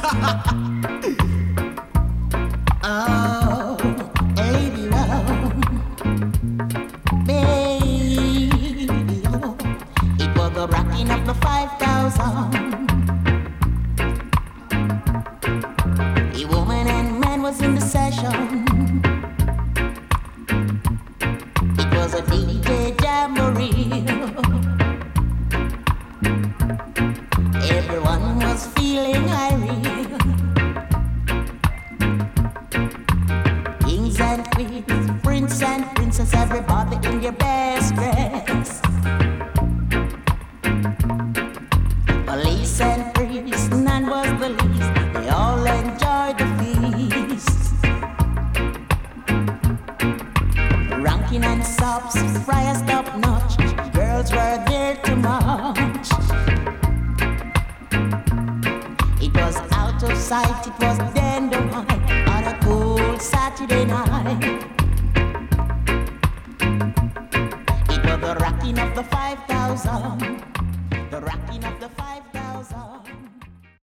Oh, baby, oh, baby, oh. It was the rocking of the 5,000. A woman and man was in the session. It was a DJ jamboree. Everyone was feeling irate. Kings and queens, prince and princess, everybody in your best dress. Police and priests, none was the least. They all enjoyed the feast. Ranking and sops, friars top notch. Girls were there to march. It was out of sight, it was dynamite on a cool Saturday night. It was the rocking of the 5,000, the rocking of the 5,000.